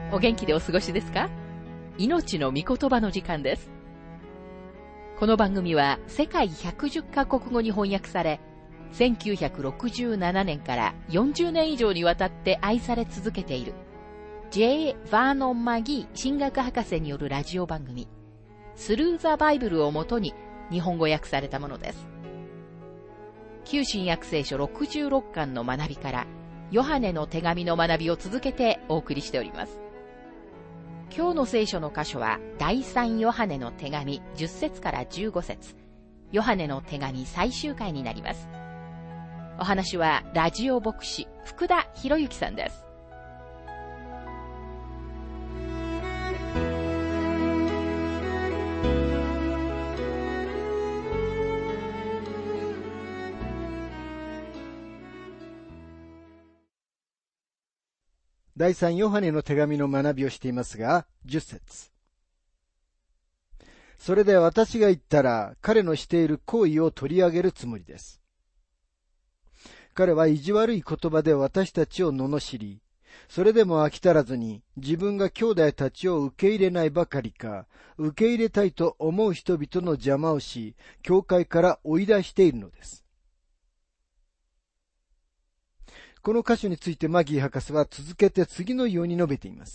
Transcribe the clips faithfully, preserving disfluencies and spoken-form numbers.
お元気でお過ごしですか？命の御言葉の時間です。この番組は世界ひゃくじゅっカ国語に翻訳され、せんきゅうひゃくろくじゅうななねんからよんじゅうねん以上にわたって愛され続けている ジェイ・ヴァーノン・マギー神学博士によるラジオ番組スルー・ザ・バイブルをもとに日本語訳されたものです。旧新約聖書ろくじゅうろっかんの学びからヨハネの手紙の学びを続けてお送りしております。今日の聖書の箇所は第三ヨハネの手紙じゅっせつからじゅうごせつ、ヨハネの手紙最終回になります。お話はラジオ牧師福田博之さんです。 第三ヨハネの手紙の学びをしていますが、じゅっせつ。それで私が言ったら、彼のしている行為を取り上げるつもりです。彼は意地悪い言葉で私たちを罵り、それでも飽き足らずに自分が兄弟たちを受け入れないばかりか、受け入れたいと思う人々の邪魔をし、教会から追い出しているのです。この箇所についてマギー博士は続けて次のように述べています。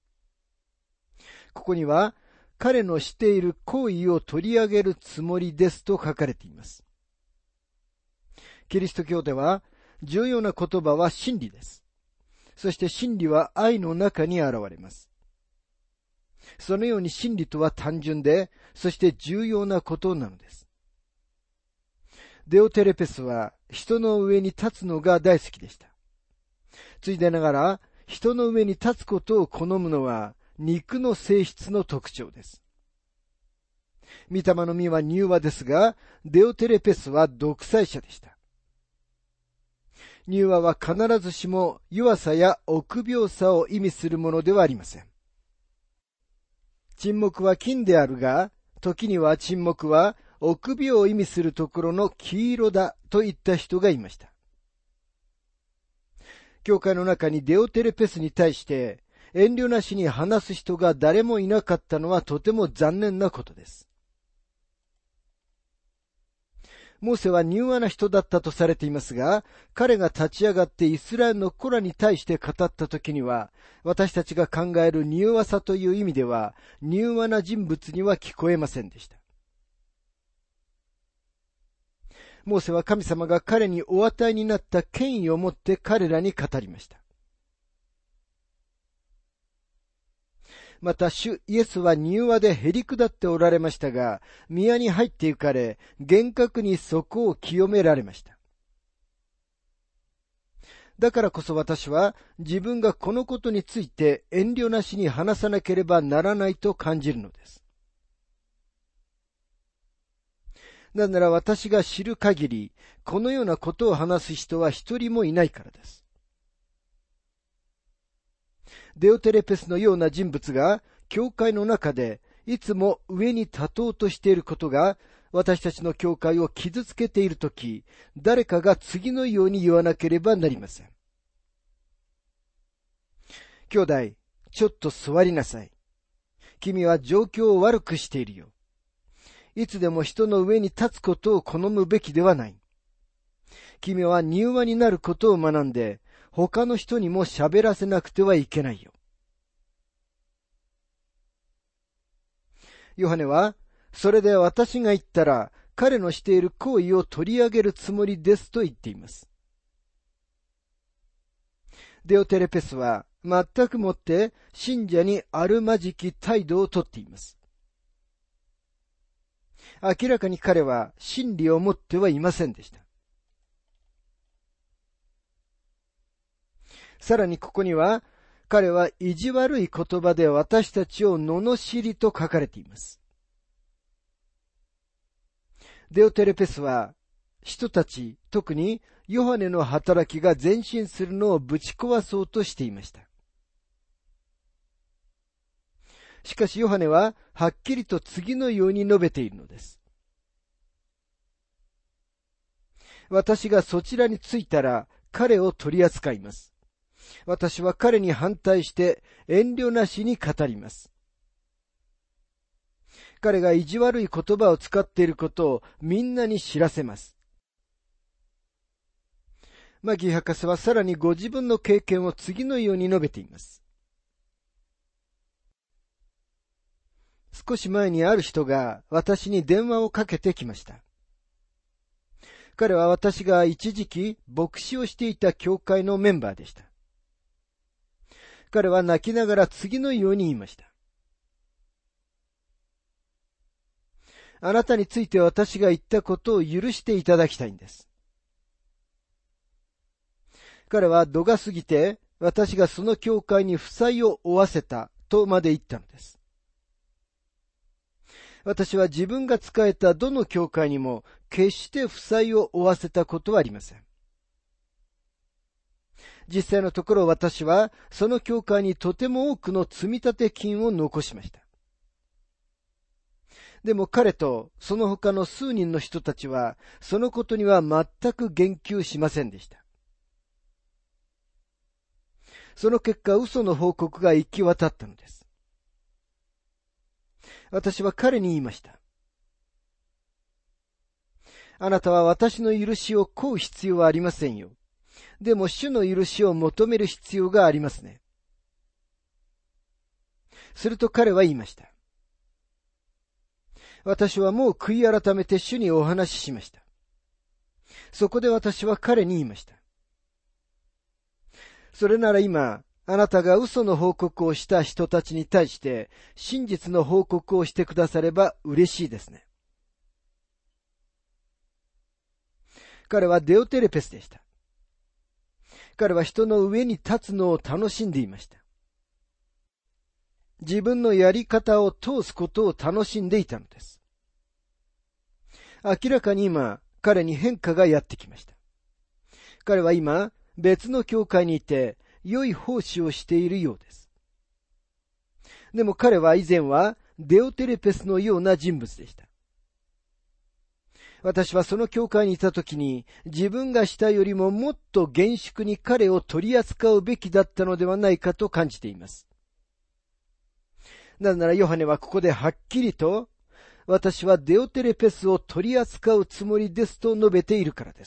ここには、彼のしている行為を取り上げるつもりですと書かれています。キリスト教では、重要な言葉は真理です。そして真理は愛の中に現れます。そのように真理とは単純で、そして重要なことなのです。デオテレペスは人の上に立つのが大好きでした。ついでながら、人の上に立つことを好むのは肉の性質の特徴です。御霊の実は柔和ですが、デオテレペスは独裁者でした。柔和は必ずしも弱さや臆病さを意味するものではありません。沈黙は金であるが、時には沈黙は臆病を意味するところの黄色だと言った人がいました。教会の中にデオテレペスに対して遠慮なしに話す人が誰もいなかったのはとても残念なことです。モーセは柔和な人だったとされていますが、彼が立ち上がってイスラエルの子らに対して語った時には、私たちが考える柔和さという意味では、柔和な人物には聞こえませんでした。モーセは神様が彼にお与えになった権威を持って彼らに語りました。また主イエスは柔和でへりくだっておられましたが、宮に入って行かれ、厳格にそこを清められました。だからこそ私は自分がこのことについて遠慮なしに話さなければならないと感じるのです。なぜなら私が知る限り、このようなことを話す人は一人もいないからです。デオテレペスのような人物が、教会の中でいつも上に立とうとしていることが、私たちの教会を傷つけているとき、誰かが次のように言わなければなりません。兄弟、ちょっと座りなさい。君は状況を悪くしているよ。いつでも人の上に立つことを好むべきではない。君は柔和になることを学んで、他の人にも喋らせなくてはいけないよ。ヨハネは、それで私が言ったら、彼のしている行為を取り上げるつもりですと言っています。デオテレペスは、全くもって信者にあるまじき態度をとっています。明らかに彼は真理を持ってはいませんでした。さらにここには、彼は意地悪い言葉で私たちを罵りと書かれています。デオテレペスは、人たち、特にヨハネの働きが前進するのをぶち壊そうとしていました。しかしヨハネははっきりと次のように述べているのです。私がそちらに着いたら彼を取り扱います。 私は彼に反対して遠慮なしに語ります。彼が意地悪い言葉を使っていることをみんなに知らせます。マギー博士はさらにご自分の経験を次のように述べています。少し前にある人が私に電話をかけてきました。彼は私が一時期牧師をしていた教会のメンバーでした。彼は泣きながら次のように言いました。あなたについて私が言ったことを許していただきたいんです。彼は度が過ぎて私がその教会に負債を負わせたとまで言ったのです。私は自分が仕えたどの教会にも決して負債を負わせたことはありません。実際のところ私はその教会にとても多くの積立金を残しました。でも彼とその他の数人の人たちはそのことには全く言及しませんでした。その結果、嘘の報告が行き渡ったのです。私は彼に言いました。あなたは私の許しを請う必要はありませんよ。でも主の許しを求める必要がありますね。すると彼は言いました。私はもう悔い改めて主にお話ししました。そこで私は彼に言いました。それなら今、あなたが嘘の報告をした人たちに対して真実の報告をしてくだされば嬉しいですね。彼はデオテレペスでした。彼は人の上に立つのを楽しんでいました。自分のやり方を通すことを楽しんでいたのです。明らかに今、彼に変化がやってきました。彼は今、別の教会にいて、良い奉仕をしているようです。でも彼は以前はデオテレペスのような人物でした。私はその教会にいたときに自分がしたよりももっと厳粛に彼を取り扱うべきだったのではないかと感じています。なぜならヨハネはここではっきりと私はデオテレペスを取り扱うつもりですと述べているからです。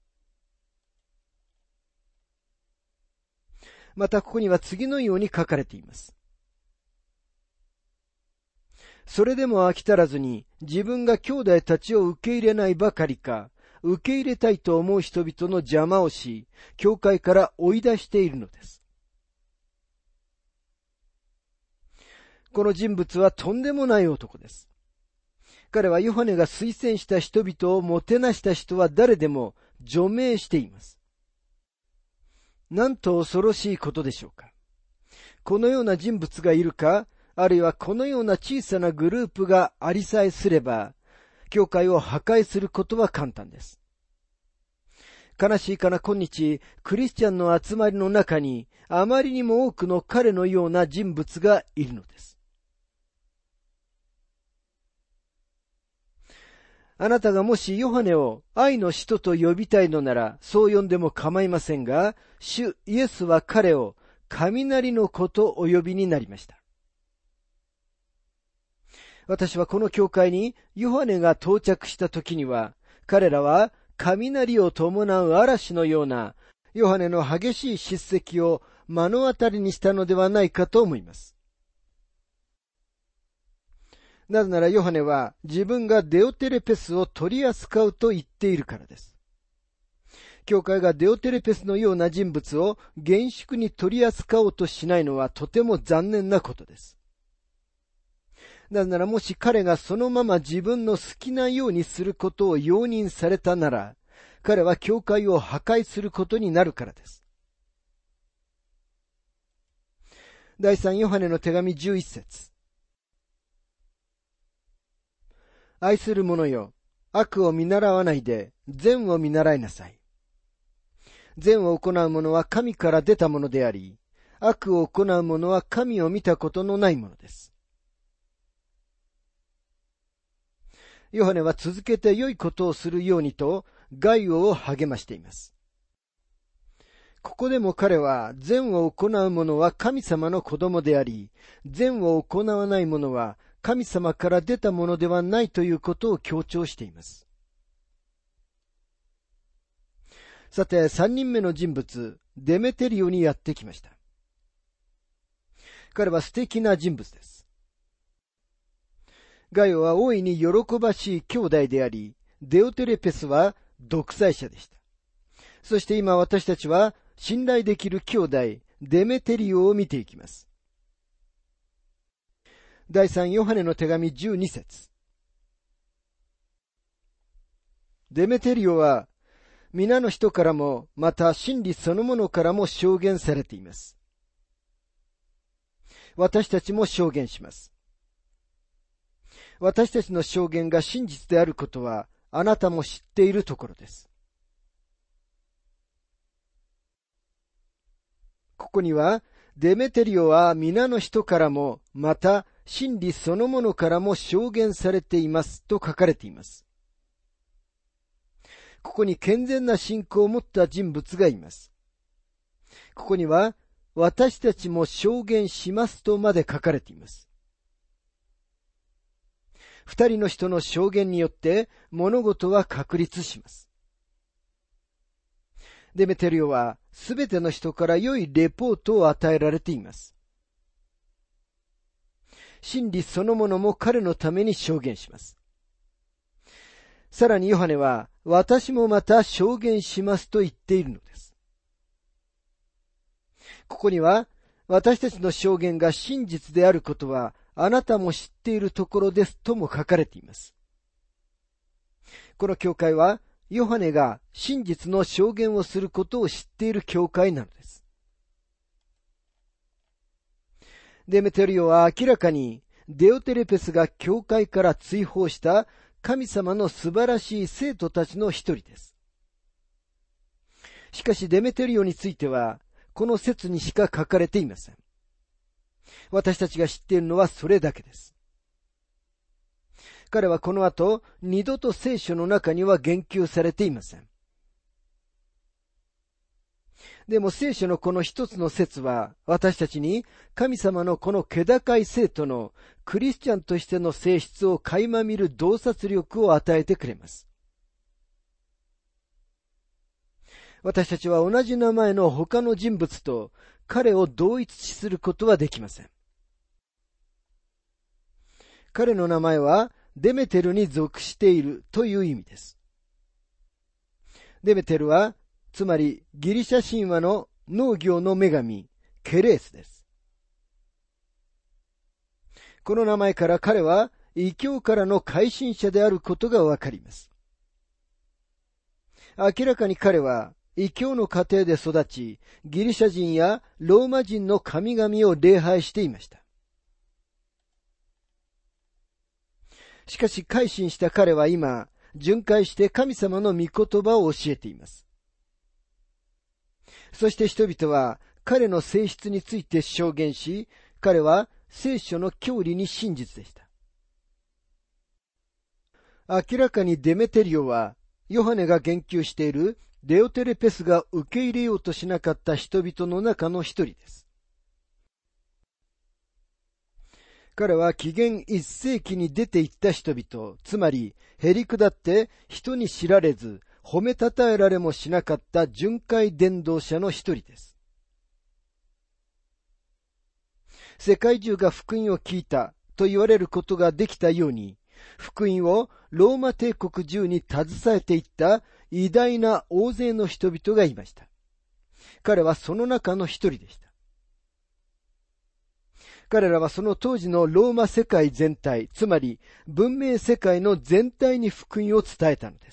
またここには次のように書かれています。それでも飽き足らずに自分が兄弟たちを受け入れないばかりか、受け入れたいと思う人々の邪魔をし、教会から追い出しているのです。この人物はとんでもない男です。彼はヨハネが推薦した人々をもてなした人は誰でも除名しています。なんと恐ろしいことでしょうか。このような人物がいるか、あるいはこのような小さなグループがありさえすれば、教会を破壊することは簡単です。悲しいかな今日、クリスチャンの集まりの中に、あまりにも多くの彼のような人物がいるのです。あなたがもしヨハネを愛の使徒と呼びたいのなら、そう呼んでも構いませんが、主イエスは彼を雷の子とお呼びになりました。私はこの教会にヨハネが到着した時には、彼らは雷を伴う嵐のようなヨハネの激しい叱責を目の当たりにしたのではないかと思います。なぜならヨハネは自分がデオテレペスを取り扱うと言っているからです。教会がデオテレペスのような人物を厳粛に取り扱おうとしないのはとても残念なことです。なぜならもし彼がそのまま自分の好きなようにすることを容認されたなら、彼は教会を破壊することになるからです。第三ヨハネの手紙じゅういっ節。愛する者よ、悪を見習わないで善を見習いなさい。善を行う者は神から出たものであり、悪を行う者は神を見たことのないものです。ヨハネは続けて良いことをするようにとガイオを励ましています。 ここでも彼は善を行う者は神様の子供であり、善を行わない者は神様から出たものではないということを強調しています。さて、三人目の人物、デメテリオにやってきました。彼は素敵な人物です。ガイオは大いに喜ばしい兄弟であり、デオテレペスは独裁者でした。そして今私たちは信頼できる兄弟、デメテリオを見ていきます。第三ヨハネの手紙じゅうに節。デメテリオは皆の人からも、また真理そのものからも証言されています。私たちも証言します。私たちの証言が真実であることは、あなたも知っているところです。ここには、デメテリオは皆の人からも、また真理そのものからも証言されていますと書かれています。ここに健全な信仰を持った人物がいます。ここには、私たちも証言しますとまで書かれています。二人の人の証言によって物事は確立します。デメテリオはすべての人から良いレポートを与えられています。真理そのものも彼のために証言します。さらにヨハネは、私もまた証言しますと言っているのです。ここには、私たちの証言が真実であることは、あなたも知っているところですとも書かれています。この教会は、ヨハネが真実の証言をすることを知っている教会なのです。デメテリオは明らかに、デオテレペスが教会から追放した神様の素晴らしい生徒たちの一人です。しかしデメテリオについては、この説にしか書かれていません。私たちが知っているのはそれだけです。彼はこの後、二度と聖書の中には言及されていません。でも聖書のこの一つの説は、私たちに神様のこの気高い生徒のクリスチャンとしての性質を垣間見る洞察力を与えてくれます。私たちは同じ名前の他の人物と彼を同一視することはできません。彼の名前はデメテルに属しているという意味です。デメテルはつまりギリシャ神話の農業の女神、ケレースです。この名前から彼は異教からの改信者であることがわかります。明らかに彼は異教の家庭で育ち、ギリシャ人やローマ人の神々を礼拝していました。しかし改心した彼は今、巡回して神様の御言葉を教えています。そして人々は彼の性質について証言し、彼は聖書の教理に真実でした。明らかにデメテリオは、ヨハネが言及しているデオテレペスが受け入れようとしなかった人々の中の一人です。彼は紀元一世紀に出て行った人々、つまりへりくだって人に知られず褒めたたえられもしなかった巡回伝道者の一人です。世界中が福音を聞いたと言われることができたように、福音をローマ帝国中に携えていった偉大な大勢の人々がいました。彼はその中の一人でした。彼らはその当時のローマ世界全体、つまり文明世界の全体に福音を伝えたのです。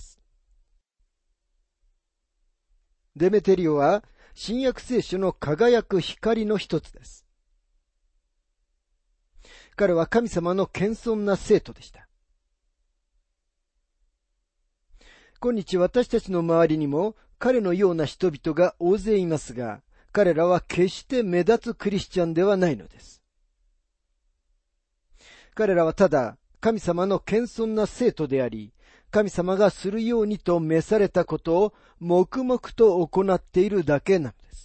デメテリオは新約聖書の輝く光の一つです。彼は神様の謙遜な生徒でした。今日私たちの周りにも彼のような人々が大勢いますが、彼らは決して目立つクリスチャンではないのです。彼らはただ神様の謙遜な生徒であり、 神様がするようにと召されたことを黙々と行っているだけなのです。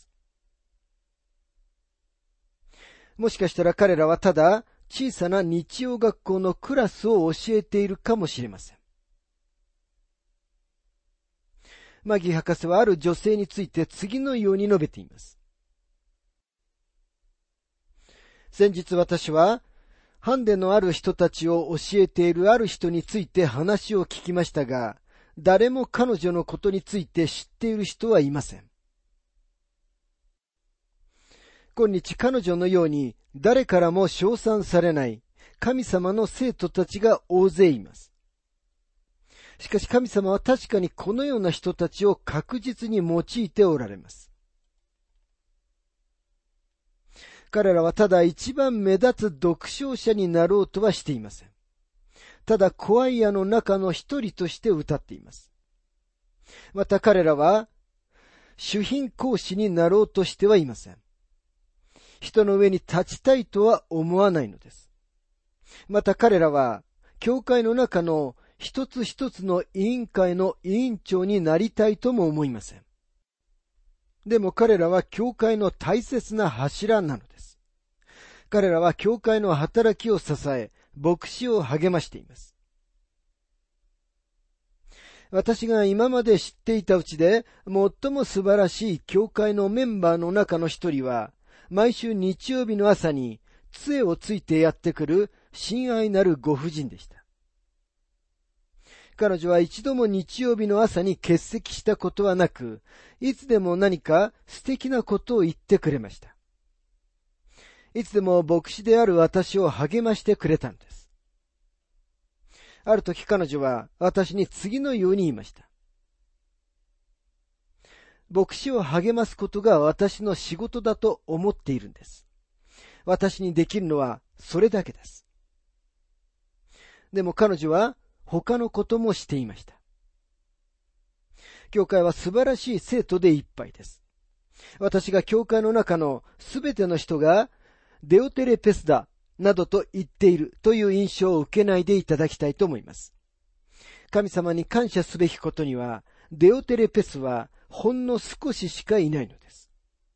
もしかしたら彼らはただ小さな日曜学校のクラスを教えているかもしれません。マギー博士はある女性について次のように述べています。先日私はハンデのある人たちを教えているある人について話を聞きましたが、誰も彼女のことについて知っている人はいません。今日彼女のように誰からも称賛されない神様の生徒たちが大勢います。しかし神様は確かにこのような人たちを確実に用いておられます。彼らはただ一番目立つ読書者になろうとはしていません。ただコアイアの中の一人として歌っています。また彼らは主賓公子になろうとしてはいません。人の上に立ちたいとは思わないのです。また彼らは教会の中の一つ一つの委員会の委員長になりたいとも思いません。でも彼らは教会の大切な柱なのです。彼らは教会の働きを支え、牧師を励ましています。私が今まで知っていたうちで最も素晴らしい教会のメンバーの中の一人は、毎週日曜日の朝に杖をついてやってくる親愛なるご婦人でした。彼女は一度も日曜日の朝に欠席したことはなく、いつでも何か素敵なことを言ってくれました。いつでも牧師である私を励ましてくれたんです。ある時彼女は私に次のように言いました。牧師を励ますことが私の仕事だと思っているんです。私にできるのはそれだけです。でも彼女は他のこともしていました。教会は素晴らしい生徒でいっぱいです。私が教会の中のすべての人がデオテレペスだなどと言っているという印象を受けないでいただきたいと思います。神様に感謝すべきことには、デオテレペスはほんの少ししかいないのです。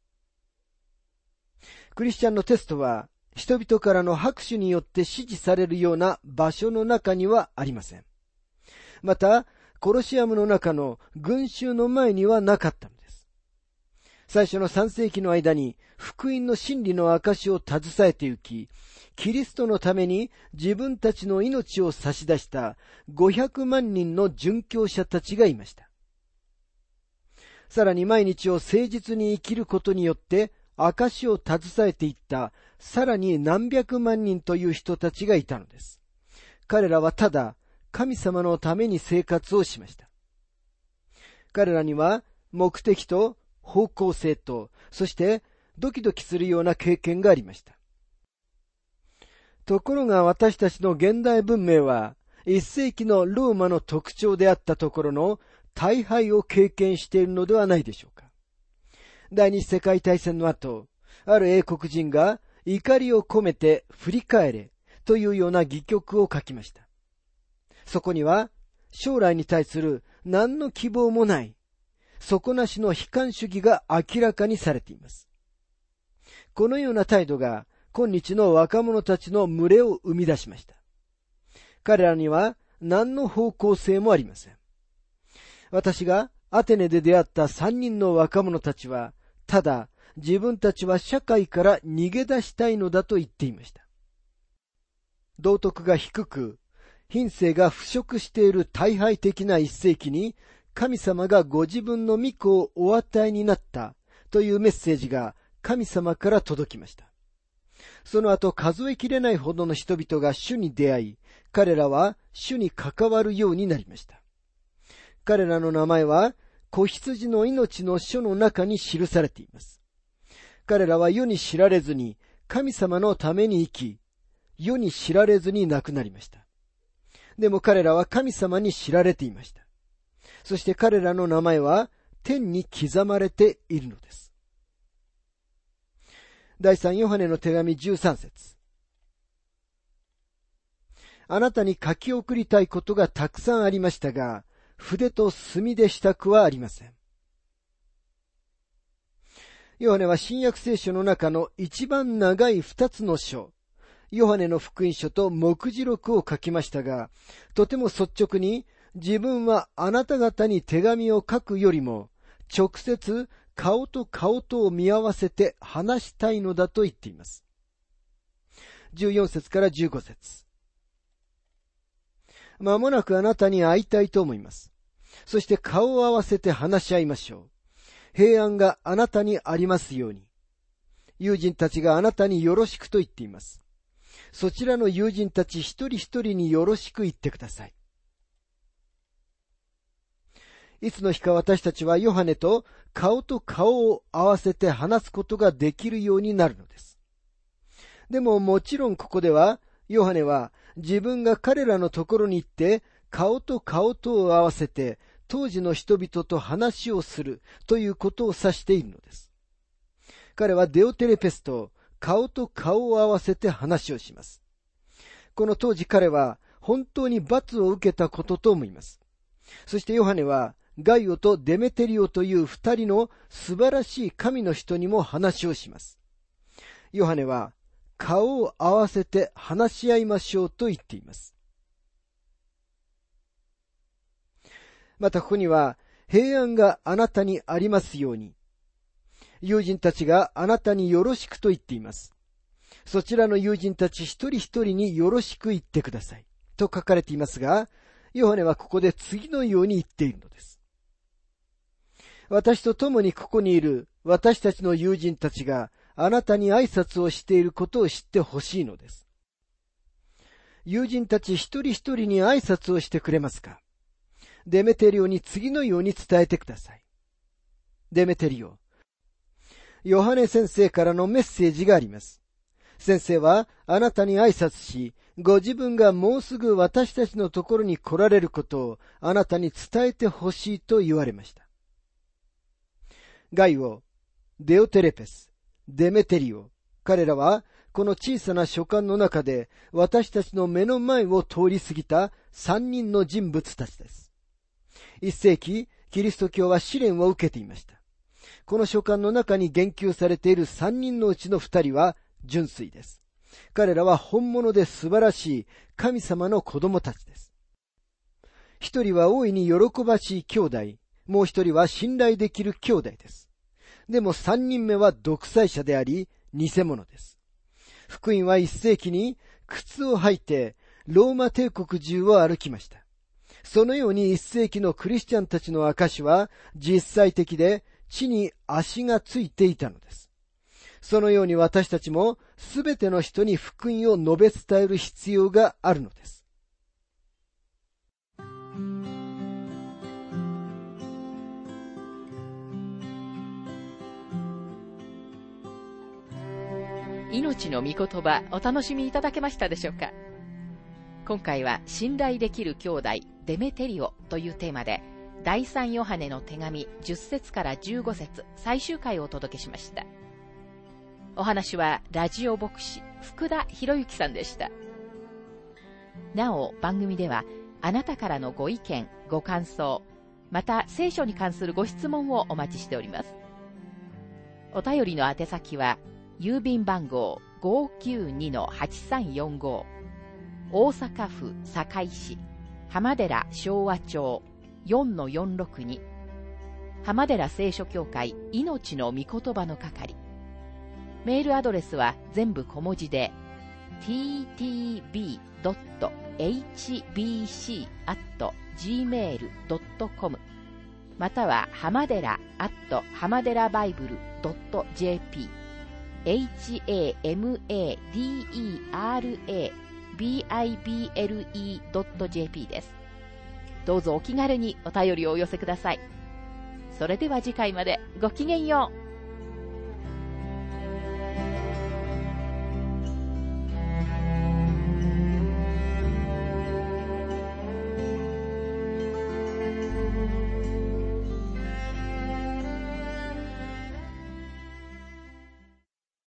クリスチャンのテストは人々からの拍手によって支持されるような場所の中にはありません。また、コロシアムの中の群衆の前にはなかったのです。最初のさん世紀の間に福音の真理の証を携えて行き、キリストのために自分たちの命を差し出したごひゃくまんにんの殉教者たちがいました。さらに毎日を誠実に生きることによって証を携えていったさらに何百万人という人たちがいたのです。彼らはただ神様のために生活をしました。彼らには目的と方向性と、そしてドキドキするような経験がありました。ところが私たちの現代文明はいっ世紀のローマの特徴であったところの大敗を経験しているのではないでしょうか。第二次世界大戦の後、ある英国人が怒りを込めて振り返れというような戯曲を書きました。そこには将来に対する何の希望もない底なしの悲観主義が明らかにされています。このような態度が今日の若者たちの群れを生み出しました。彼らには何の方向性もありません。私がアテネで出会った三人の若者たちは、ただ自分たちは社会から逃げ出したいのだと言っていました。道徳が低く、品性が腐食している大敗的な一世紀に、神様がご自分の御子をお与えになったというメッセージが神様から届きました。その後数えきれないほどの人々が主に出会い、彼らは主に関わるようになりました。彼らの名前は子羊の命の書の中に記されています。彼らは世に知られずに神様のために生き、世に知られずに亡くなりました。でも彼らは神様に知られていました。そして彼らの名前は天に刻まれているのです。第三ヨハネの手紙じゅうさん節。 あなたに書き送りたいことがたくさんありましたが、筆と墨でしたくはありません。ヨハネは新約聖書の中の一番長い二つの書、ヨハネの福音書と目次録を書きましたが、とても率直に自分はあなた方に手紙を書くよりも、直接顔と顔とを見合わせて話したいのだと言っています。じゅうよん節からじゅうご節。まもなくあなたに会いたいと思います。そして顔を合わせて話し合いましょう。平安があなたにありますように。友人たちがあなたによろしくと言っています。そちらの友人たち一人一人によろしく言ってください。いつの日か私たちはヨハネと顔と顔を合わせて話すことができるようになるのです。でももちろんここでは、ヨハネは自分が彼らのところに行って顔と顔とを合わせて当時の人々と話をするということを指しているのです。彼はデオテレペスと顔と顔を合わせて話をします。この当時彼は本当に罰を受けたことと思います。そしてヨハネはガイオとデメテリオという二人の素晴らしい神の人にも話をします。ヨハネは顔を合わせて話し合いましょうと言っています。またここには平安があなたにありますように。友人たちがあなたによろしくと言っています。そちらの友人たち一人一人によろしく言ってください。と書かれていますが、ヨハネはここで次のように言っているのです。私と共にここにいる私たちの友人たちがあなたに挨拶をしていることを知ってほしいのです。友人たち一人一人に挨拶をしてくれますか？デメテリオに次のように伝えてください。デメテリオ、ヨハネ先生からのメッセージがあります。先生はあなたに挨拶し、ご自分がもうすぐ私たちのところに来られることをあなたに伝えてほしいと言われました。ガイオ、デオテレペス、デメテリオ、彼らはこの小さな書簡の中で私たちの目の前を通り過ぎた三人の人物たちです。一世紀、キリスト教は試練を受けていました。この書簡の中に言及されている三人のうちの二人は純粋です。彼らは本物で素晴らしい神様の子供たちです。一人は大いに喜ばしい兄弟、もう一人は信頼できる兄弟です。でも三人目は独裁者であり、偽物です。福音は一世紀に靴を履いてローマ帝国中を歩きました。そのように一世紀のクリスチャンたちの証は実際的で地に足がついていたのです。そのように私たちもすべての人に福音を述べ伝える必要があるのです。 命の御言葉、お楽しみいただけましたでしょうか。今回は信頼できる兄弟デメテリオというテーマで、第三ヨハネの手紙じゅっ節からじゅうご節最終回をお届けしました。お話はラジオ牧師福田博之さんでした。なお番組ではあなたからのご意見ご感想、また聖書に関するご質問をお待ちしております。お便りの宛先は郵便番号 ごーきゅうにのはちさんよんご、大阪府堺市浜寺昭和町 よんのよんろくに、浜寺聖書協会命の御言葉の係。メールアドレスは全部小文字で ティーティービードットエイチビーシーアットジーメールドットコム または浜寺アット浜寺バイブルドットジェーピー エイチエーエムエーディーイーアールエービーアイビーエルイードットジェーピー です。どうぞお気軽にお便りをお寄せください。それでは次回までごきげんよう。